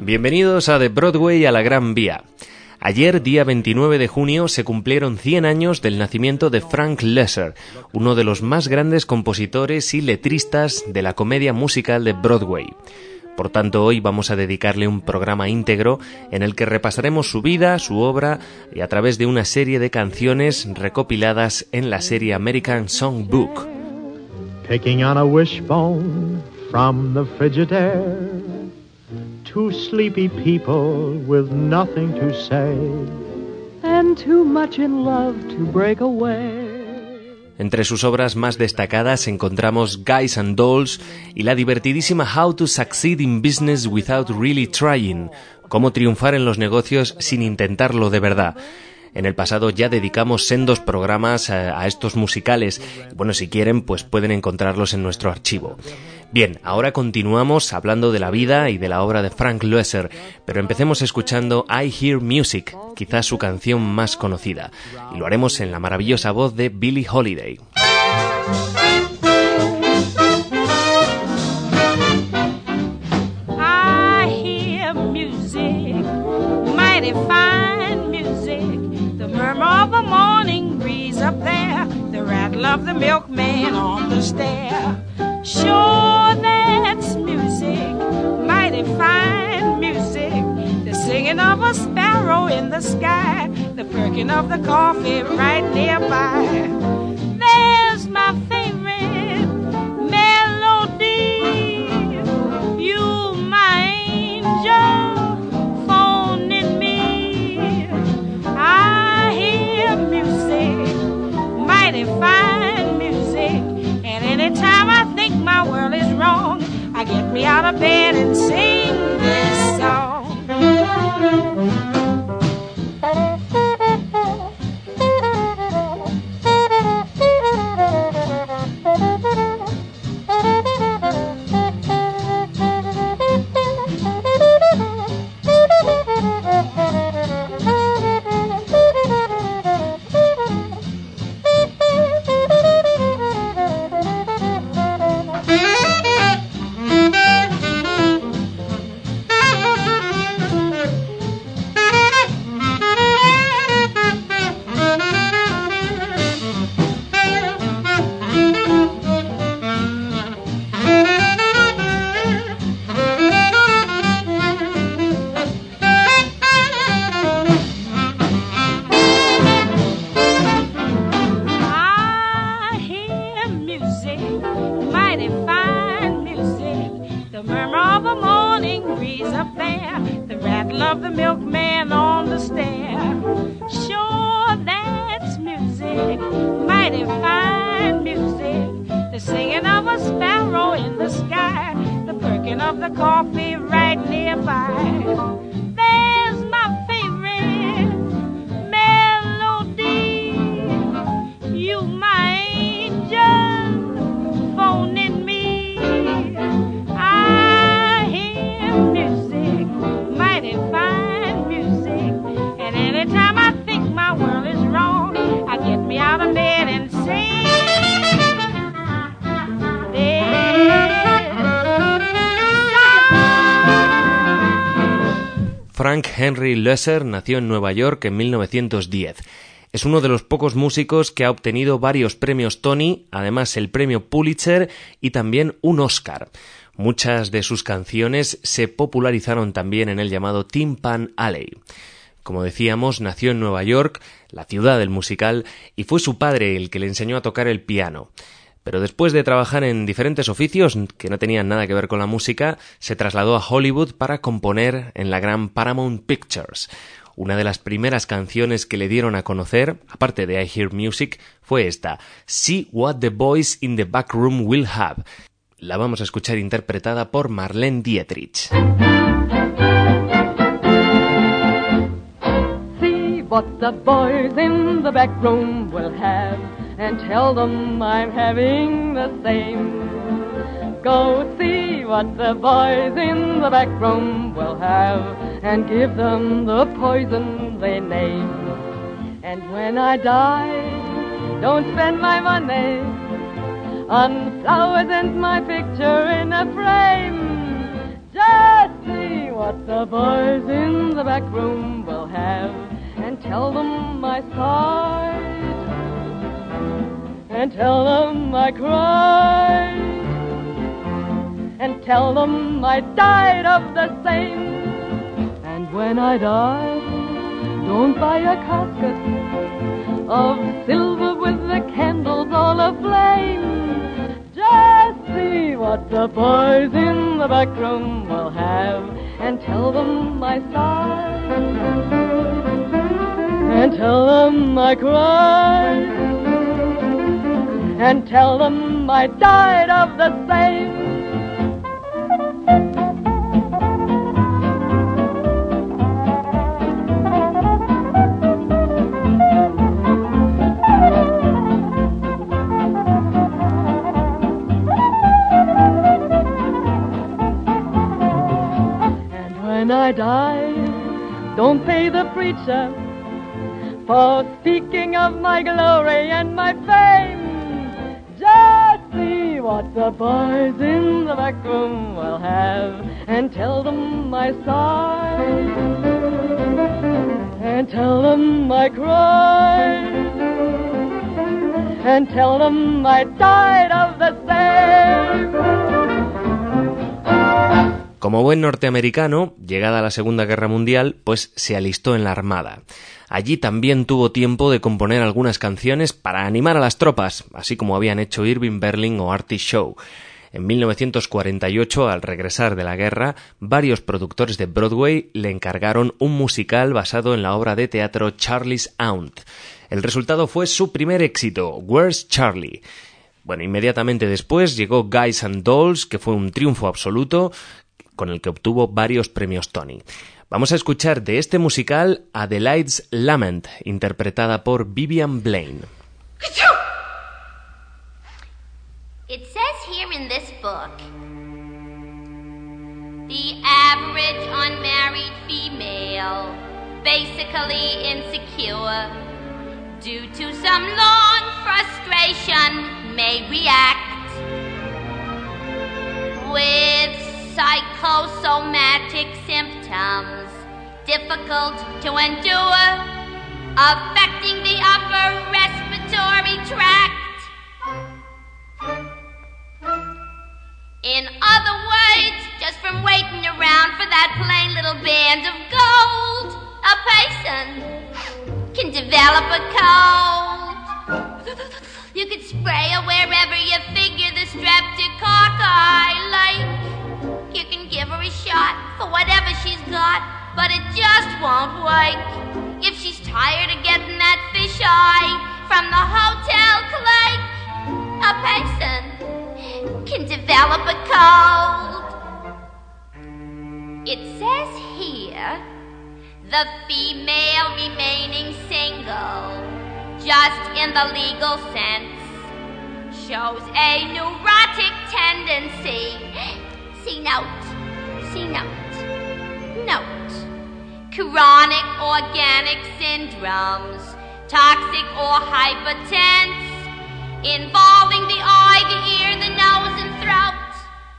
Bienvenidos a The Broadway a la Gran Vía. Ayer, día 29 de junio, se cumplieron 100 años del nacimiento de Frank Loesser, uno de los más grandes compositores y letristas de la comedia musical de Broadway. Por tanto, hoy vamos a dedicarle un programa íntegro en el que repasaremos su vida, su obra y a través de una serie de canciones recopiladas en la serie American Songbook. Picking on a wishbone from the Frigidaire, two sleepy people with nothing to say, and too much in love to break away. Entre sus obras más destacadas encontramos Guys and Dolls y la divertidísima How to Succeed in Business Without Really Trying, cómo triunfar en los negocios sin intentarlo de verdad. En el pasado ya dedicamos sendos programas a estos musicales. Bueno, si quieren, pues pueden encontrarlos en nuestro archivo. Bien, ahora continuamos hablando de la vida y de la obra de Frank Loesser, pero empecemos escuchando I Hear Music, quizás su canción más conocida, y lo haremos en la maravillosa voz de Billie Holiday. I hear music, mighty fine music, the murmur of a morning breeze up there, the rattle of the milkman on the stair. Sure, that's music, mighty fine music, the singing of a sparrow in the sky, the perking of the coffee right nearby. There's my favorite melody, you my angel, phoning me. I hear music, mighty fine music, and anytime I think my world is wrong, I get me out of bed and sing this song. Frank Henry Loesser nació en Nueva York en 1910. Es uno de los pocos músicos que ha obtenido varios premios Tony, además el premio Pulitzer y también un Oscar. Muchas de sus canciones se popularizaron también en el llamado Tin Pan Alley. Como decíamos, nació en Nueva York, la ciudad del musical, y fue su padre el que le enseñó a tocar el piano. Pero después de trabajar en diferentes oficios que no tenían nada que ver con la música, se trasladó a Hollywood para componer en la gran Paramount Pictures. Una de las primeras canciones que le dieron a conocer, aparte de I Hear Music, fue esta, See What the Boys in the Back Room Will Have. La vamos a escuchar interpretada por Marlene Dietrich. See what the boys in the back room will have, and tell them I'm having the same. Go see what the boys in the back room will have, and give them the poison they name. And when I die, don't spend my money on flowers and my picture in a frame. Just see what what the boys in the back room will have, and tell them I sighed, and tell them I cried, and tell them I died of the same. And when I die, don't buy a casket of silver with the candles all aflame. Just see what the boys in the back room will have, and tell them I sighed, and tell them I cried, and tell them I died of the same. When I die, don't pay the preacher for speaking of my glory and my fame. Just see what the boys in the back room will have, and tell them I sighed, and tell them I cried, and tell them I died of the same. Como buen norteamericano, llegada la Segunda Guerra Mundial, pues se alistó en la Armada. Allí también tuvo tiempo de componer algunas canciones para animar a las tropas, así como habían hecho Irving Berlin o Artie Shaw. En 1948, al regresar de la guerra, varios productores de Broadway le encargaron un musical basado en la obra de teatro Charlie's Aunt. El resultado fue su primer éxito, Where's Charlie? Bueno, inmediatamente después llegó Guys and Dolls, que fue un triunfo absoluto, con el que obtuvo varios premios Tony. Vamos a escuchar de este musical Adelaide's Lament, interpretada por Vivian Blaine. It says here in this book, the average unmarried female, basically insecure, due to some long frustration, may react with psychosomatic symptoms difficult to endure, affecting the upper respiratory tract. In other words, just from waiting around for that plain little band of gold, a person can develop a cold. You could spray her wherever you figure the streptococci like. You can give her a shot for whatever she's got, but it just won't work. If she's tired of getting that fisheye from the hotel clerk, a person can develop a cold. It says here, the female remaining single, just in the legal sense, shows a neurotic tendency. See note. Chronic organic syndromes, toxic or hypertense, involving the eye, the ear, the nose, and throat.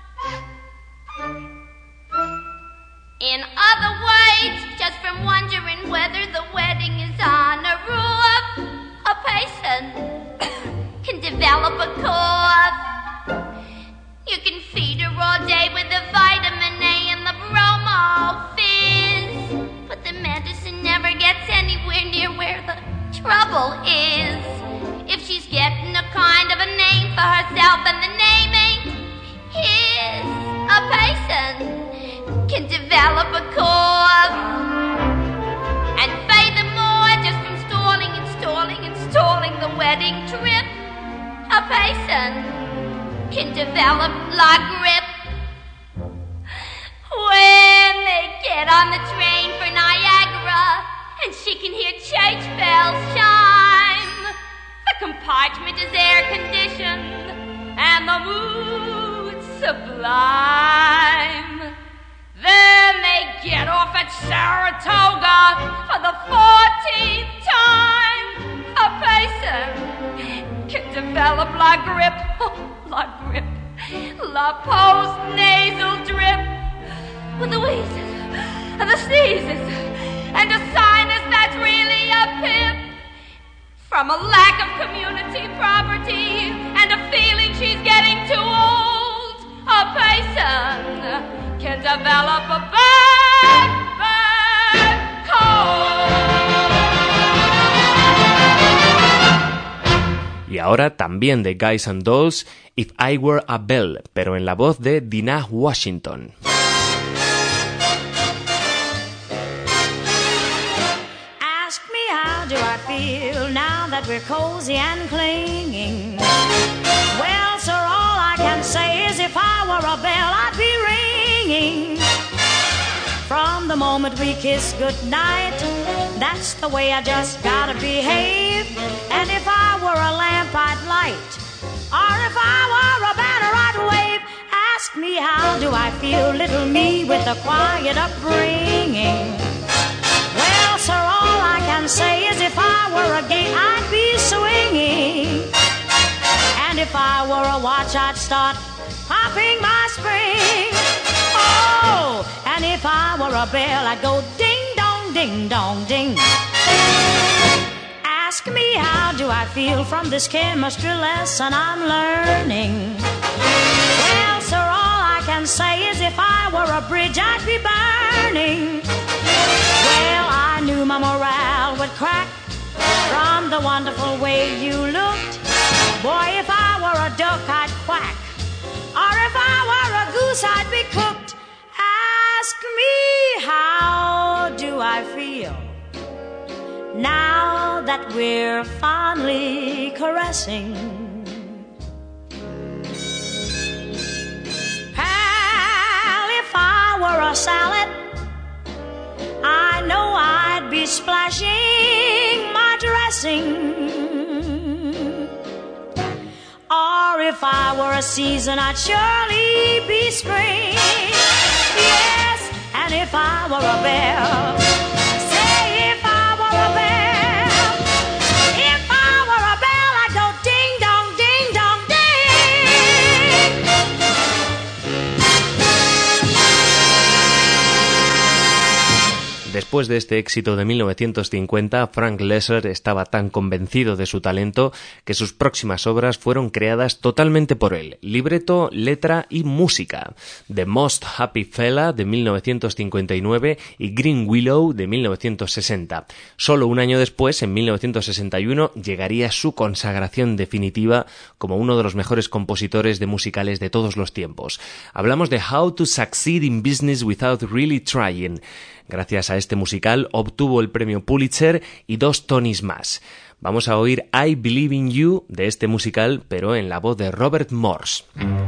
In other words, just from wondering whether the wedding is on a roof, a person can develop a cough. You can feed her all day with the vitamin A and the bromo fizz, but the medicine never gets anywhere near where the trouble is. If she's getting a kind of a name for herself and the name ain't his, a person can develop a cough. And furthermore, just from stalling the wedding trip, a person can develop la grippe. When they get on the train for Niagara and she can hear church bells chime, the compartment is air conditioned and the mood sublime. Then they get off at Saratoga for the 14th time. A person can develop la grippe. La post-nasal drip with the wheezes diseases and a sinus that's really a pip. From a lack of community property and a feeling she's getting too old, a person can develop a bad cold. Y ahora también de Guys and Dolls, If I Were a Bell, pero en la voz de Dinah Washington. Ask me how do I feel now that we're cozy and clinging. Well, sir, all I can say is if I were a bell, I'd be ringing. From the moment we kiss goodnight, that's the way I just gotta behave. And if I were a lamp, I'd light. Or if I were a banner, I'd wave. Ask me how do I feel, little me with a quiet upbringing. Well, sir, all I can say is if I were a gate, I'd be swinging. And if I were a watch, I'd start popping my spring. Oh, and if I were a bell, I'd go ding-dong, ding-dong, ding. Ask me how do I feel from this chemistry lesson I'm learning. Well, sir, all I can say is if I were a bridge, I'd be burning. Well, I knew my morale would crack from the wonderful way you looked. Boy, if I were a duck, I'd quack. Or if I were a goose, I'd be cooked. Ask me how do I feel now that we're fondly caressing. Pal, if I were a salad, I know I'd be splashing my dressing. Or if I were a season, I'd surely be spring. Yes, and if I were a bell, say if I were a bell, if I were a bell, I'd go ding-dong, ding-dong, ding. Después de este éxito de 1950, Frank Loesser estaba tan convencido de su talento que sus próximas obras fueron creadas totalmente por él, libreto, letra y música. The Most Happy Fella de 1959 y Green Willow de 1960. Solo un año después, en 1961, llegaría su consagración definitiva como uno de los mejores compositores de musicales de todos los tiempos. Hablamos de How to Succeed in Business Without Really Trying. Gracias a este musical obtuvo el premio Pulitzer y 2 Tonys más. Vamos a oír I Believe in You de este musical, pero en la voz de Robert Morse.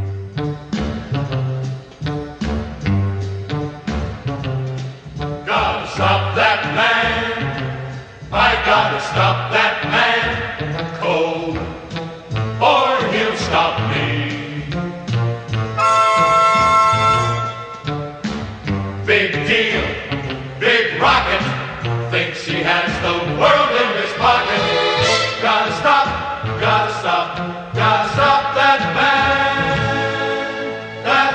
Gotta stop that man. I gotta stop that man cold, or he'll stop me. Big deal. Big rocket thinks he has the world in his pocket. Gotta stop, gotta stop, gotta stop that man, that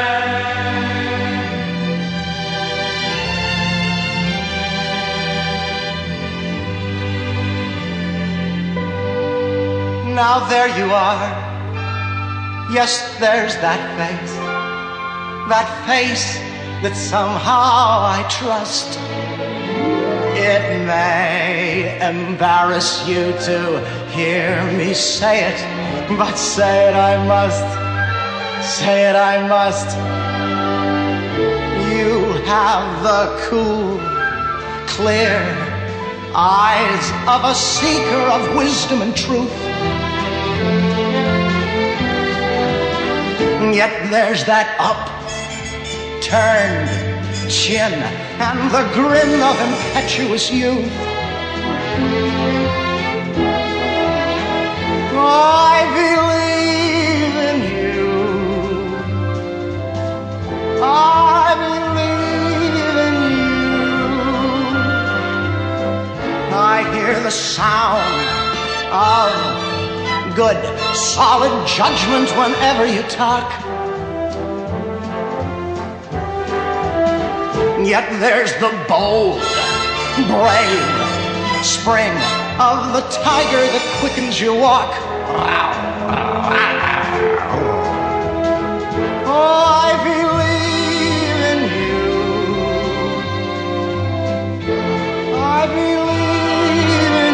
man. Now there you are. Yes, there's that face that somehow I trust. It may embarrass you to hear me say it, but say it I must, say it I must. You have the cool, clear eyes of a seeker of wisdom and truth. Yet there's that upturned chin and the grin of impetuous youth. I believe in you. I believe in you. I hear the sound of good, solid judgment whenever you talk. Yet there's the bold, brave spring of the tiger that quickens your walk. Oh, I believe in you. I believe in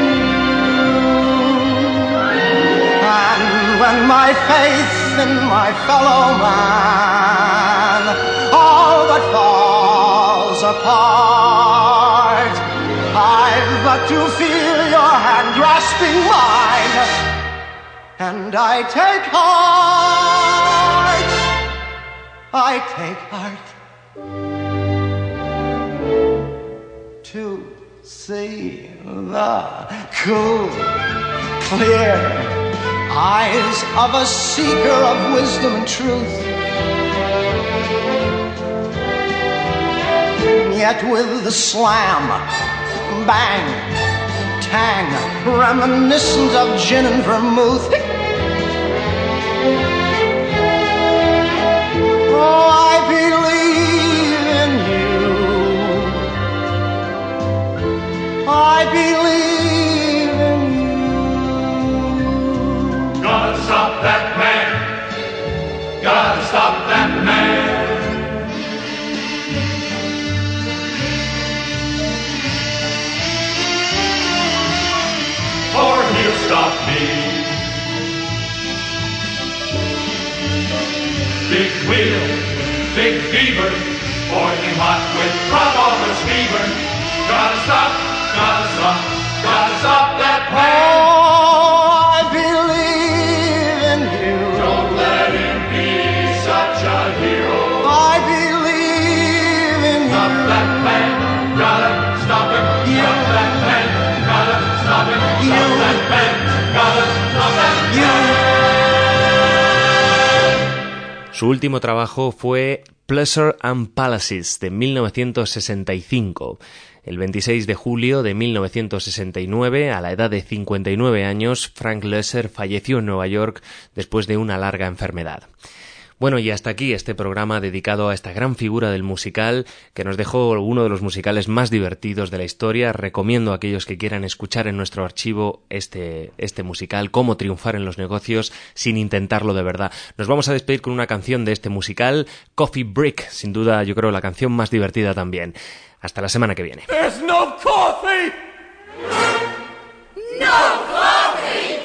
you. And when my faith in my fellow man all but falls apart, I've got to feel your hand grasping mine, and I take heart, I take heart to see the cool, clear eyes of a seeker of wisdom and truth. Yet with the slam, bang, tang, reminiscent of gin and vermouth. Oh, I believe in you. I believe in you. Gotta stop that man. Gotta stop that man. Or he'll stop me. Big wheel, big fever, boiling hot with Provolone fever. Gotta stop, gotta stop, gotta stop that man. Oh, I believe in you. Don't let him be such a hero. I believe in you. Stop that man, gotta stop him. Stop that man, gotta stop him. Stop that man, gotta stop that man. Su último trabajo fue Pleasure and Palaces, de 1965. El 26 de julio de 1969, a la edad de 59 años, Frank Loesser falleció en Nueva York después de una larga enfermedad. Bueno, y hasta aquí este programa dedicado a esta gran figura del musical que nos dejó uno de los musicales más divertidos de la historia. Recomiendo a aquellos que quieran escuchar en nuestro archivo este musical, Cómo triunfar en los negocios sin intentarlo de verdad. Nos vamos a despedir con una canción de este musical, Coffee Break, sin duda yo creo la canción más divertida también. Hasta la semana que viene. There's no coffee! No coffee!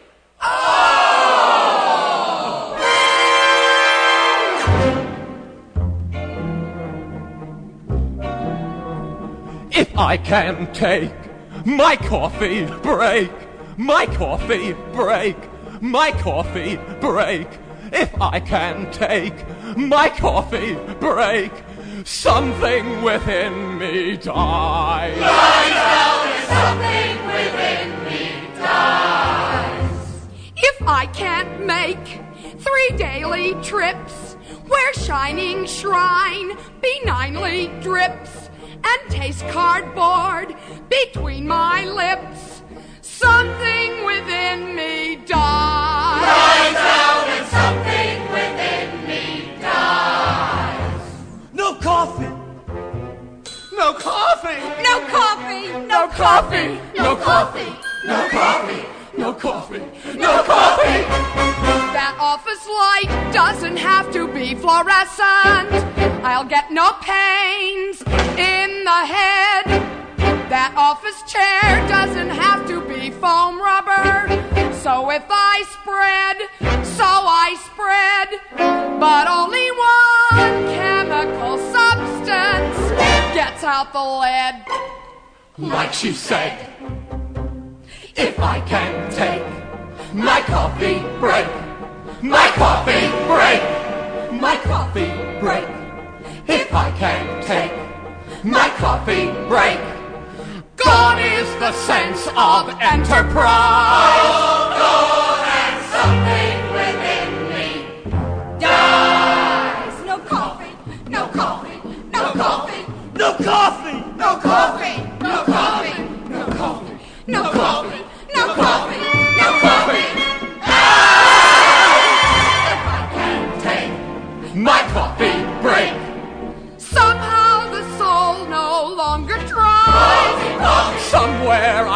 If I can take my coffee break, my coffee break, my coffee break. If I can take my coffee break, something within me dies. Lies out and something within me dies. If I can't make 3 daily trips where shining shrine benignly drips and taste cardboard between my lips, something within me dies. Lies out and something within me dies. No coffee! No coffee! No coffee! No coffee! No coffee! No coffee! No coffee! No coffee! That office light doesn't have to be fluorescent. I'll get no pains in the head. That office chair doesn't have to be foam rubber. So if I spread, so I spread. But only one chemical substance gets out the lead. Like she said, if I can take my coffee break, my coffee break, my coffee break. If I can take my coffee break, gone is the sense of enterprise. Oh, gone and something within me dies. No coffee! No coffee! No coffee! No coffee! No coffee! No coffee! No coffee! No coffee! No coffee! No coffee! If I can take my coffee break, Somehow the soul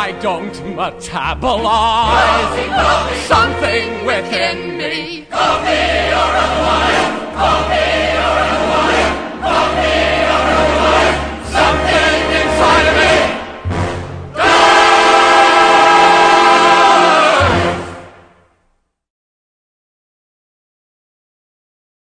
I don't metabolize.